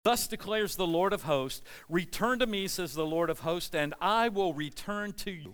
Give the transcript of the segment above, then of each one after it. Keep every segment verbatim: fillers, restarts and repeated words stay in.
Thus declares the Lord of hosts, return to me, says the Lord of hosts, and I will return to you.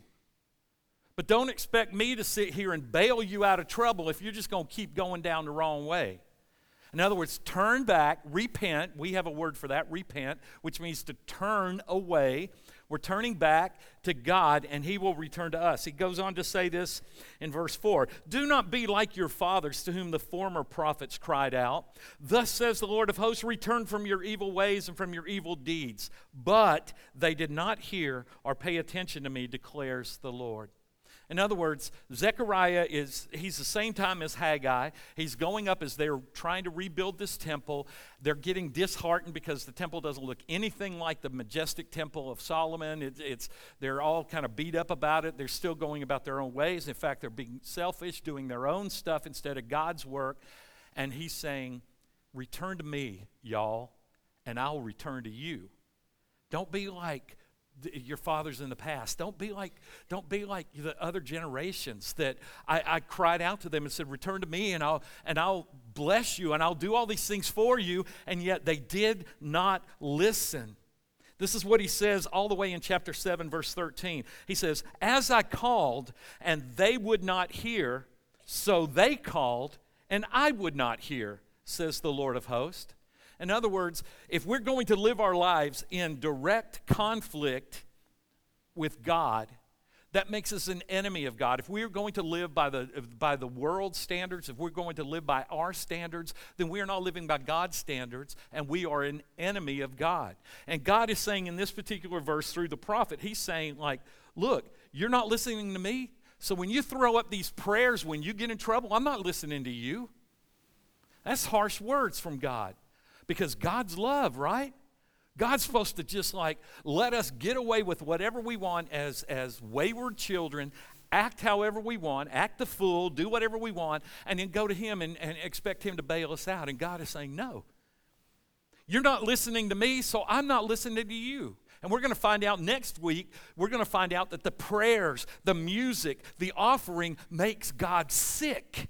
But don't expect me to sit here and bail you out of trouble if you're just going to keep going down the wrong way. In other words, turn back, repent. We have a word for that, repent, which means to turn away. We're turning back to God, and he will return to us. He goes on to say this in verse four. Do not be like your fathers, to whom the former prophets cried out. Thus says the Lord of hosts, return from your evil ways and from your evil deeds. But they did not hear or pay attention to me, declares the Lord. In other words, Zechariah is, he's the same time as Haggai. He's going up as they're trying to rebuild this temple. They're getting disheartened because the temple doesn't look anything like the majestic temple of Solomon. It, it's, they're all kind of beat up about it. They're still going about their own ways. In fact, they're being selfish, doing their own stuff instead of God's work. And he's saying, return to me, y'all, and I'll return to you. Don't be like your fathers in the past. Don't be like, don't be like the other generations that I, I cried out to them and said, return to me and I'll and I'll bless you and I'll do all these things for you, and yet they did not listen. This is what he says all the way in chapter seven, verse thirteen. He says, as I called and they would not hear, so they called and I would not hear, says the Lord of hosts. In other words, if we're going to live our lives in direct conflict with God, that makes us an enemy of God. If we're going to live by the, by the world's standards, if we're going to live by our standards, then we are not living by God's standards, and we are an enemy of God. And God is saying in this particular verse through the prophet, he's saying like, look, you're not listening to me, so when you throw up these prayers when you get in trouble, I'm not listening to you. That's harsh words from God. Because God's love, right? God's supposed to just like let us get away with whatever we want as, as wayward children, act however we want, act the fool, do whatever we want, and then go to him and, and expect him to bail us out. And God is saying, no. You're not listening to me, so I'm not listening to you. And we're going to find out next week, we're going to find out that the prayers, the music, the offering makes God sick,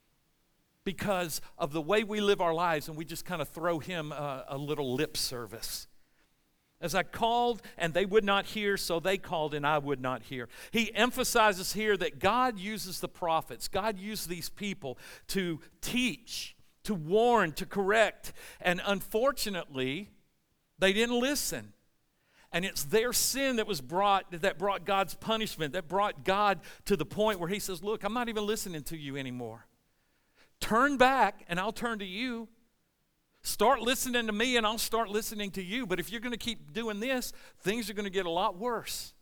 because of the way we live our lives, and we just kind of throw him a, a little lip service. As I called, and they would not hear, so they called, and I would not hear. He emphasizes here that God uses the prophets. God used these people to teach, to warn, to correct. And unfortunately, they didn't listen. And it's their sin that was brought, that brought God's punishment, that brought God to the point where he says, look, I'm not even listening to you anymore. Turn back and I'll turn to you. Start listening to me and I'll start listening to you. But if you're going to keep doing this, things are going to get a lot worse.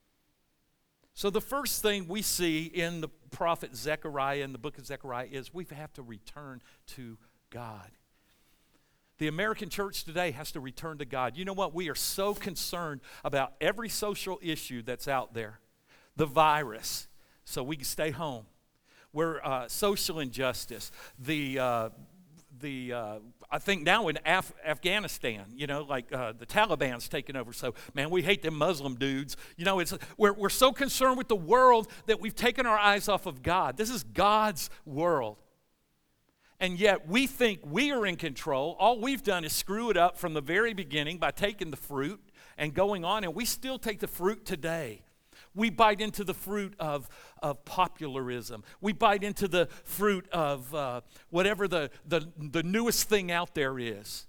So the first thing we see in the prophet Zechariah, in the book of Zechariah, is we have to return to God. The American church today has to return to God. You know what? We are so concerned about every social issue that's out there. The virus, so we can stay home. We're uh, social injustice, the, uh, the uh, I think now in Af- Afghanistan, you know, like uh, the Taliban's taken over. So, man, we hate them Muslim dudes. You know, it's we're, we're so concerned with the world that we've taken our eyes off of God. This is God's world. And yet we think we are in control. All we've done is screw it up from the very beginning by taking the fruit and going on, and we still take the fruit today. We bite into the fruit of, of popularism. We bite into the fruit of uh, whatever the, the, the newest thing out there is.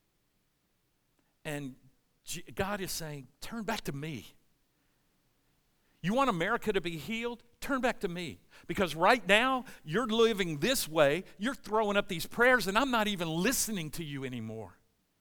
And God is saying, turn back to me. You want America to be healed? Turn back to me. Because right now, you're living this way. You're throwing up these prayers, and I'm not even listening to you anymore.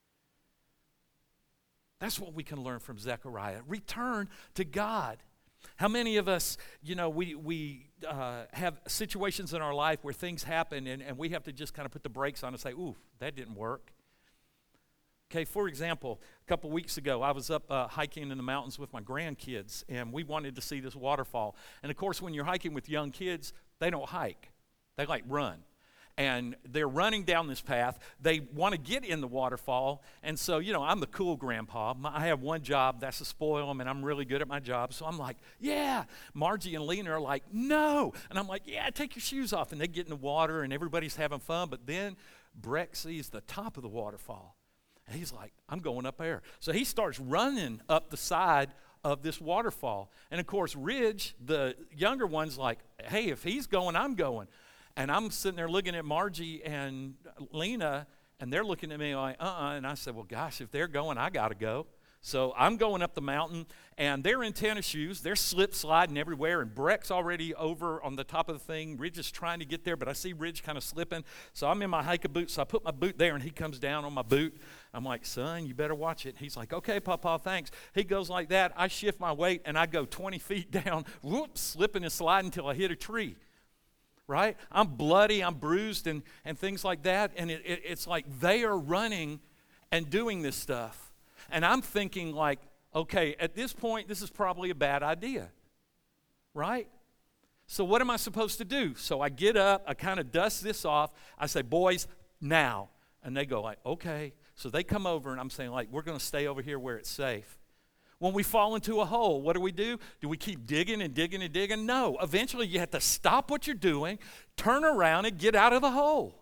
That's what we can learn from Zechariah. Return to God. How many of us, you know, we we uh, have situations in our life where things happen and, and we have to just kind of put the brakes on and say, ooh, that didn't work. Okay, for example, a couple weeks ago, I was up uh, hiking in the mountains with my grandkids, and we wanted to see this waterfall. And of course, when you're hiking with young kids, they don't hike. They like run. And they're running down this path. They want to get in the waterfall. And so, you know, I'm the cool grandpa. I have one job, that's to spoil them, and I'm really good at my job. So I'm like, yeah. Margie and Lena are like, no. And I'm like, yeah, take your shoes off. And they get in the water, and everybody's having fun. But then Breck sees the top of the waterfall. And he's like, I'm going up there. So he starts running up the side of this waterfall. And of course, Ridge, the younger one's like, hey, if he's going, I'm going. And I'm sitting there looking at Margie and Lena, and they're looking at me like, uh-uh. And I said, well, gosh, if they're going, I got to go. So I'm going up the mountain, and they're in tennis shoes. They're slip sliding everywhere, and Breck's already over on the top of the thing. Ridge is trying to get there, but I see Ridge kind of slipping. So I'm in my hiker boots, so I put my boot there, and he comes down on my boot. I'm like, son, you better watch it. He's like, okay, Papa, thanks. He goes like that. I shift my weight, and I go twenty feet down, whoops, slipping and sliding until I hit a tree. Right? I'm bloody, I'm bruised, and, and things like that. And it, it, it's like they are running and doing this stuff. And I'm thinking like, okay, at this point, this is probably a bad idea, right? So what am I supposed to do? So I get up, I kind of dust this off. I say, boys, now. And they go like, okay. So they come over, and I'm saying like, we're going to stay over here where it's safe. When we fall into a hole, what do we do? Do we keep digging and digging and digging? No. Eventually, you have to stop what you're doing, turn around, and get out of the hole.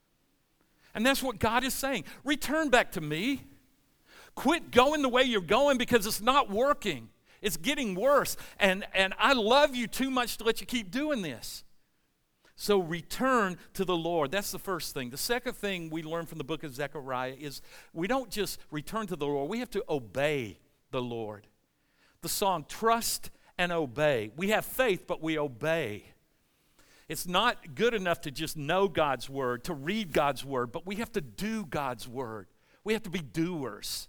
And that's what God is saying. Return back to me. Quit going the way you're going because it's not working. It's getting worse. And, and I love you too much to let you keep doing this. So return to the Lord. That's the first thing. The second thing we learn from the book of Zechariah is we don't just return to the Lord. We have to obey the Lord. The song, trust and obey. We have faith, but we obey. It's not good enough to just know God's word, to read God's word, but we have to do God's word. We have to be doers.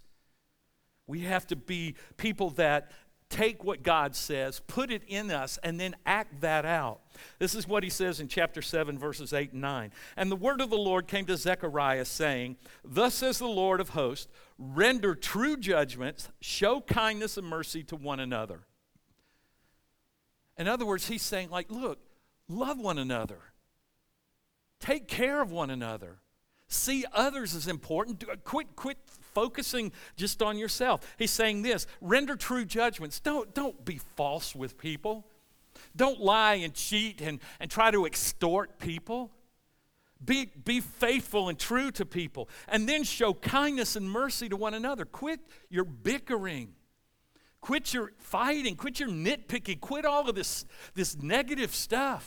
We have to be people that take what God says, put it in us, and then act that out. This is what he says in chapter seven, verses eight and nine. And the word of the Lord came to Zechariah, saying, thus says the Lord of hosts, render true judgments, show kindness and mercy to one another. In other words, he's saying, like, look, love one another. Take care of one another. See others as important. Quit, quit focusing just on yourself. He's saying this, render true judgments. Don't, don't be false with people. Don't lie and cheat and, and try to extort people. Be, be faithful and true to people. And then show kindness and mercy to one another. Quit your bickering. Quit your fighting. Quit your nitpicking. Quit all of this, this negative stuff.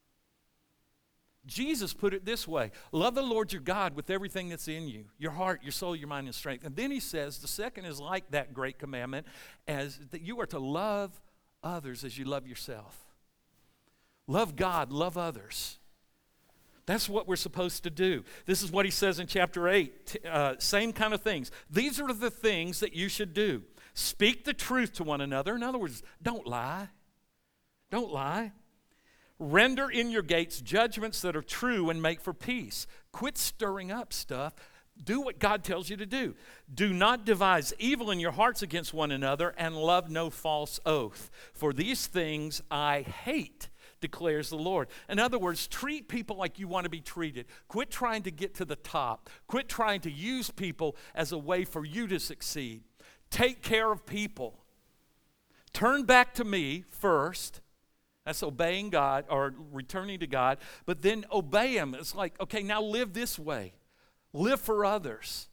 Jesus put it this way, love the Lord your God with everything that's in you, your heart, your soul, your mind, and strength. And then he says, the second is like that great commandment, as that you are to love others as you love yourself. Love God, love others. That's what we're supposed to do. This is what he says in chapter eight, uh, same kind of things. These are the things that you should do. Speak the truth to one another. In other words, don't lie. Don't lie. Render in your gates judgments that are true and make for peace. Quit stirring up stuff. Do what God tells you to do. Do not devise evil in your hearts against one another, and love no false oath. For these things I hate, declares the Lord. In other words, treat people like you want to be treated. Quit trying to get to the top. Quit trying to use people as a way for you to succeed. Take care of people. Turn back to me first. That's obeying God or returning to God. But then obey him. It's like, okay, now live this way. Live for others.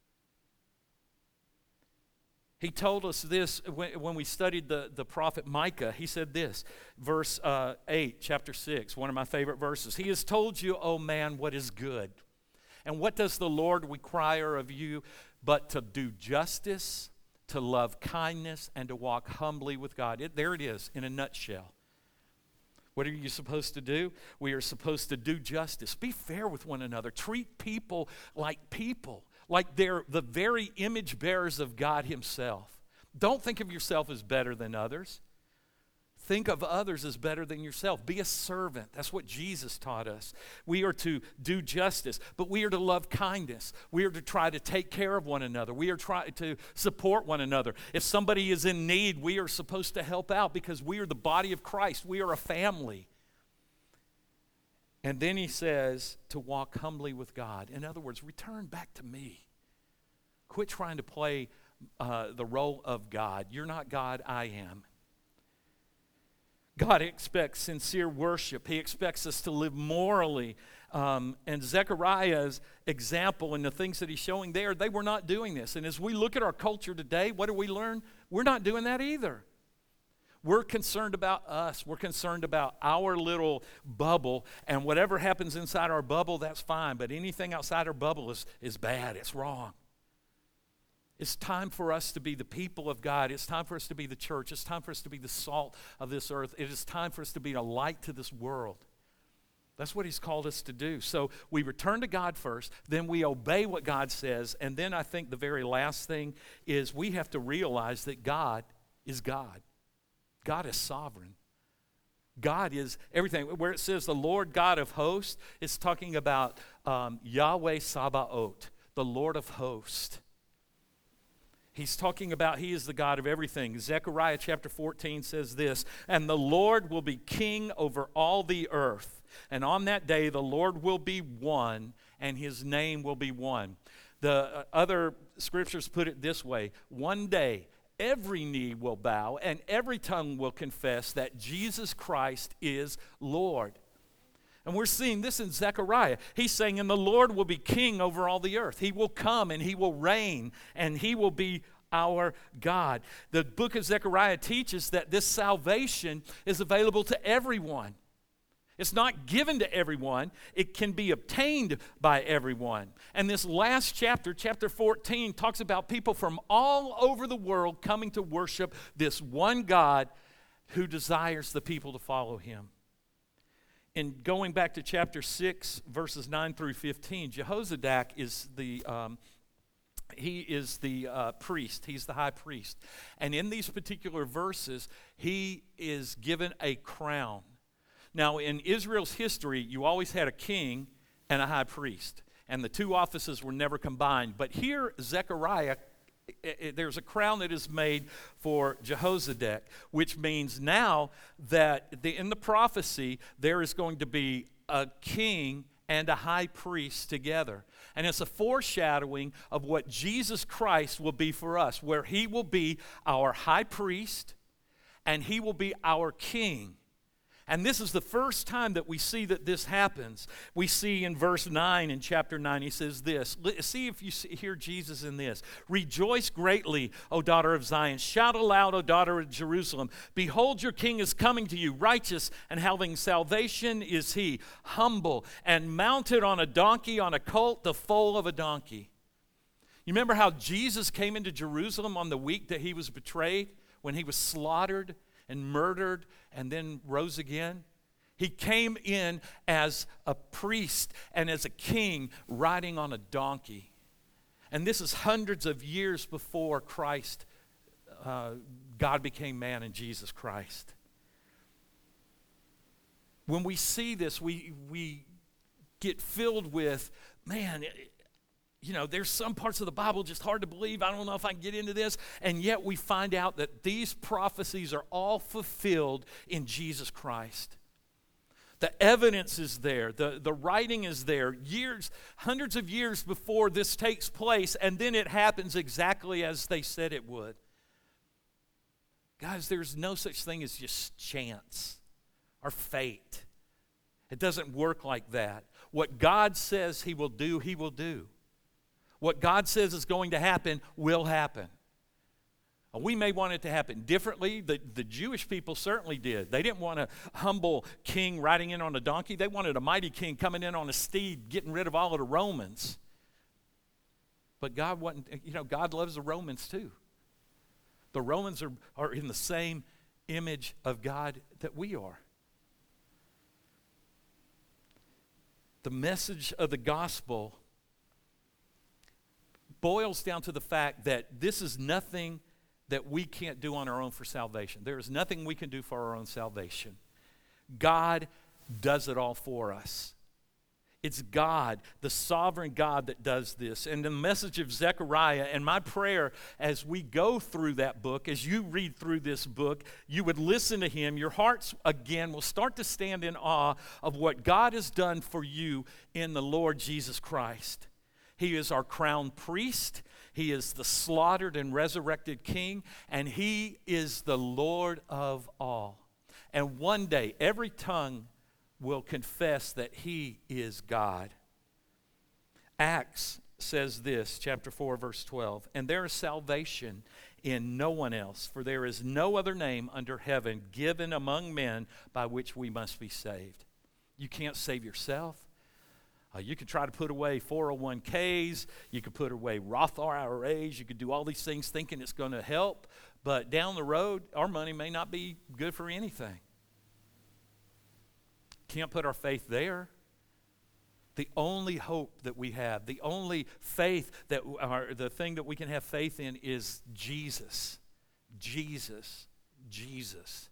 He told us this when, when we studied the, the prophet Micah. He said this, verse uh, eight, chapter six, one of my favorite verses. He has told you, O man, what is good. And what does the Lord require of you but to do justice, to love kindness, and to walk humbly with God? It, there it is in a nutshell. What are you supposed to do? We are supposed to do justice. Be fair with one another. Treat people like people, like they're the very image bearers of God himself. Don't think of yourself as better than others. Think of others as better than yourself. Be a servant. That's what Jesus taught us. We are to do justice, but we are to love kindness. We are to try to take care of one another. We are trying to support one another. If somebody is in need, we are supposed to help out because we are the body of Christ. We are a family. And then he says to walk humbly with God. In other words, return back to me. Quit trying to play uh, the role of God. You're not God, I am. God expects sincere worship. He expects us to live morally Um, and Zechariah's example and the things that he's showing there, they were not doing this. And as we look at our culture today, what do we learn? We're not doing that either. We're concerned about us. We're concerned about our little bubble, and whatever happens inside our bubble, that's fine. But anything outside our bubble is, is bad. It's wrong. It's time for us to be the people of God. It's time for us to be the church. It's time for us to be the salt of this earth. It is time for us to be a light to this world. That's what he's called us to do. So we return to God first, then we obey what God says, and then I think the very last thing is we have to realize that God is God. God is sovereign. God is everything. Where it says the Lord God of hosts, it's talking about um, Yahweh Sabaoth, the Lord of hosts. He's talking about he is the God of everything. Zechariah chapter fourteen says this, and the Lord will be king over all the earth. And on that day, the Lord will be one, and his name will be one. The uh, other scriptures put it this way. One day, every knee will bow, and every tongue will confess that Jesus Christ is Lord. And we're seeing this in Zechariah. He's saying, and the Lord will be king over all the earth. He will come, and he will reign, and he will be our God. The book of Zechariah teaches that this salvation is available to everyone. It's not given to everyone. It can be obtained by everyone. And this last chapter, chapter fourteen, talks about people from all over the world coming to worship this one God who desires the people to follow him. And going back to chapter six, verses nine through fifteen, Jehozadak is the... Um, He is the uh, priest. He's the high priest. And in these particular verses, he is given a crown. Now, in Israel's history, you always had a king and a high priest. And the two offices were never combined. But here, Zechariah, it, it, there's a crown that is made for Jehozadak, which means now that the, in the prophecy, there is going to be a king and a high priest together. And it's a foreshadowing of what Jesus Christ will be for us, where he will be our high priest and he will be our king. And this is the first time that we see that this happens. We see in verse nine in chapter nine, he says this. See if you see, hear Jesus in this. Rejoice greatly, O daughter of Zion. Shout aloud, O daughter of Jerusalem. Behold, your king is coming to you. Righteous and having salvation is he. Humble and mounted on a donkey, on a colt, the foal of a donkey. You remember how Jesus came into Jerusalem on the week that he was betrayed? When he was slaughtered and murdered and then rose again? He came in as a priest and as a king riding on a donkey. And this is hundreds of years before Christ, uh, God became man in Jesus Christ. When we see this, we, we get filled with, man, it, you know, there's some parts of the Bible just hard to believe. I don't know if I can get into this. And yet we find out that these prophecies are all fulfilled in Jesus Christ. The evidence is there. The, the writing is there. Years, hundreds of years before this takes place, and then it happens exactly as they said it would. Guys, there's no such thing as just chance or fate. It doesn't work like that. What God says he will do, he will do. What God says is going to happen will happen. We may want it to happen differently. The, the Jewish people certainly did. They didn't want a humble king riding in on a donkey. They wanted a mighty king coming in on a steed, getting rid of all of the Romans. But God wasn't, you know, God loves the Romans too. The Romans are, are in the same image of God that we are. The message of the gospel boils down to the fact that this is nothing that we can't do on our own for salvation. There is nothing we can do for our own salvation. God does it all for us. It's God, the sovereign God, that does this. And the message of Zechariah, and my prayer as we go through that book, as you read through this book, you would listen to him. Your hearts, again, will start to stand in awe of what God has done for you in the Lord Jesus Christ. He is our crown priest. He is the slaughtered and resurrected king. And he is the Lord of all. And one day, every tongue will confess that he is God. Acts says this, chapter four, verse twelve, and there is salvation in no one else, for there is no other name under heaven given among men by which we must be saved. You can't save yourself. Uh, you could try to put away four oh one k's. You could put away Roth I R As. You could do all these things thinking it's going to help. But down the road, our money may not be good for anything. Can't put our faith there. The only hope that we have, the only faith that, our, the thing that we can have faith in is Jesus. Jesus. Jesus.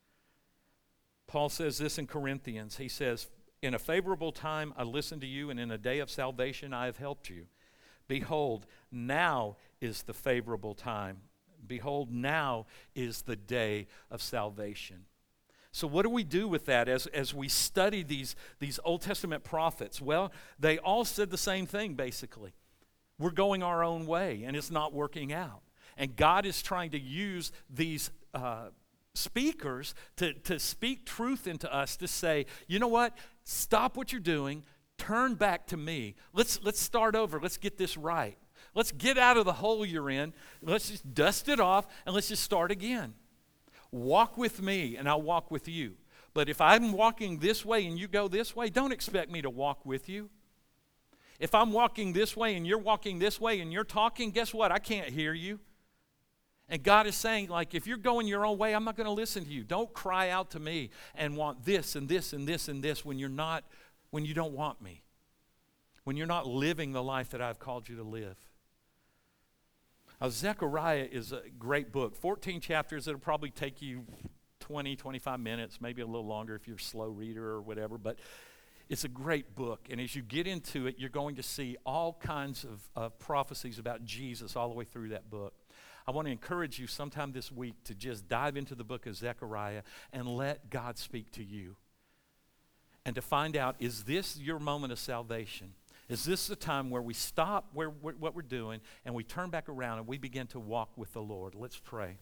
Paul says this in Corinthians. He says, in a favorable time I listened to you, and in a day of salvation I have helped you. Behold, now is the favorable time. Behold, now is the day of salvation. So what do we do with that as, as we study these, these Old Testament prophets? Well, they all said the same thing, basically. We're going our own way, and it's not working out. And God is trying to use these uh, speakers to, to speak truth into us, to say, you know what? Stop what you're doing. Turn back to me. Let's, let's start over. Let's get this right. Let's get out of the hole you're in. Let's just dust it off, and let's just start again. Walk with me, and I'll walk with you. But if I'm walking this way and you go this way, don't expect me to walk with you. If I'm walking this way and you're walking this way and you're talking, guess what? I can't hear you. And God is saying, like, if you're going your own way, I'm not going to listen to you. Don't cry out to me and want this and this and this and this when you're not, when you don't want me. When you're not living the life that I've called you to live. Now, Zechariah is a great book. fourteen chapters. It'll probably take you twenty, twenty-five minutes, maybe a little longer if you're a slow reader or whatever. But it's a great book. And as you get into it, you're going to see all kinds of, of prophecies about Jesus all the way through that book. I want to encourage you sometime this week to just dive into the book of Zechariah and let God speak to you. And to find out, is this your moment of salvation? Is this the time where we stop where, where, what we're doing and we turn back around and we begin to walk with the Lord? Let's pray.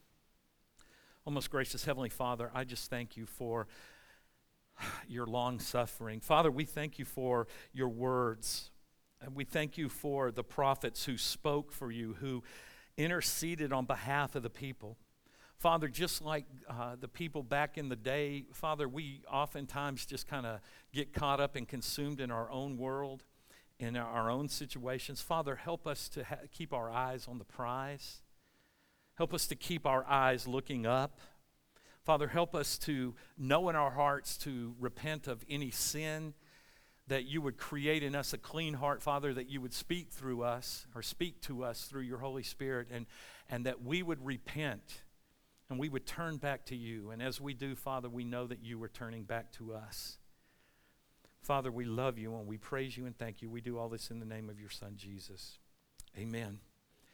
Oh, most gracious Heavenly Father, I just thank you for your long suffering. Father, we thank you for your words. And we thank you for the prophets who spoke for you, who interceded on behalf of the people. Father, just like uh, the people back in the day, Father, we oftentimes just kind of get caught up and consumed in our own world, in our own situations. Father, help us to ha- keep our eyes on the prize. Help us to keep our eyes looking up. Father, help us to know in our hearts to repent of any sin, that you would create in us a clean heart, Father, that you would speak through us or speak to us through your Holy Spirit, and, and that we would repent and we would turn back to you. And as we do, Father, we know that you are turning back to us. Father, we love you and we praise you and thank you. We do all this in the name of your Son, Jesus. Amen.